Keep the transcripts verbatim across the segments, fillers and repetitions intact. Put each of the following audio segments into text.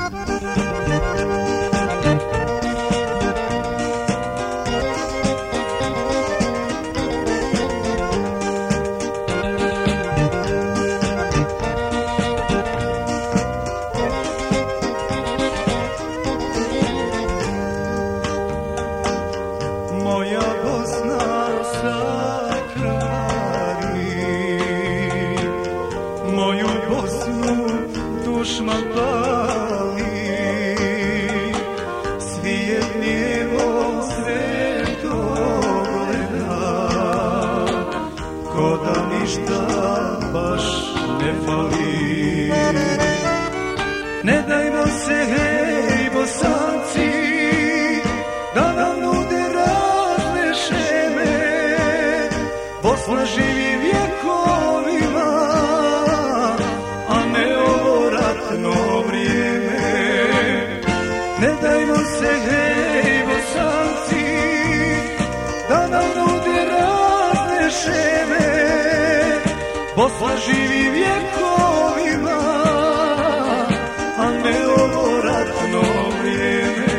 Moja Bosna sa krvari, moju Bosnu dušman pali, svijet nijevo sve to gleda, ko da ništa baš ne fali. Ne dajmo se, hej Bosanci, da nam nude razne šeme, Bosna živi vjekovima, a ne ovo ratno vrijeme. Ne dajmo se, hej Bosanci, da nam nude razne šeme, Bosna živi vjekovima, a ne ovo ratno vrijeme.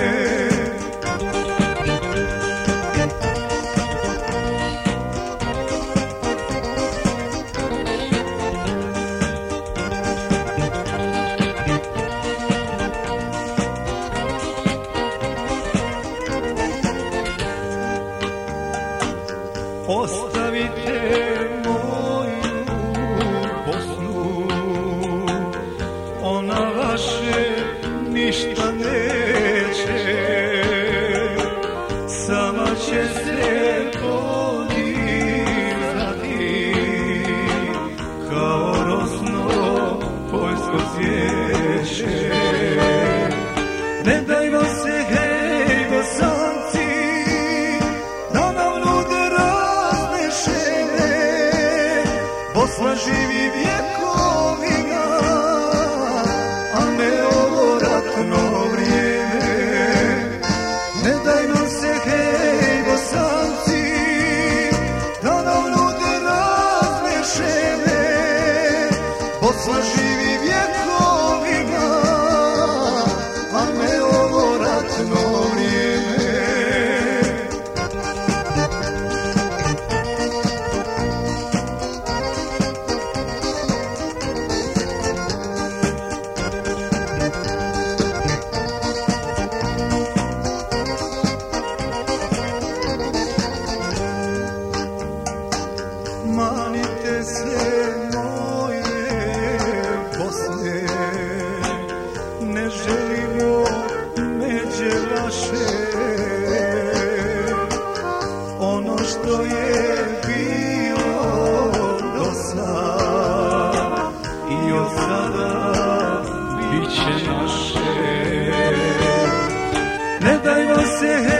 Ostavite moju Bosnu, ona vaše ništa neće, sama će se podizati kao rosno poljsko cvijeće. Ne dajmo se, hej Bosanci, da nam nude razne šeme, Bosna živi vjekovima, a ne ovo ratno vrijeme. Ne dajmo se, hej Bosanci, da nam nude razne šeme, Bosna živi vjekovima, a ne ovo ratno vrijeme. Manite se moje Bosne, ne želimo međe vaše, ono što je bilo do sad i od sada bit će naše. Ne dajmo se,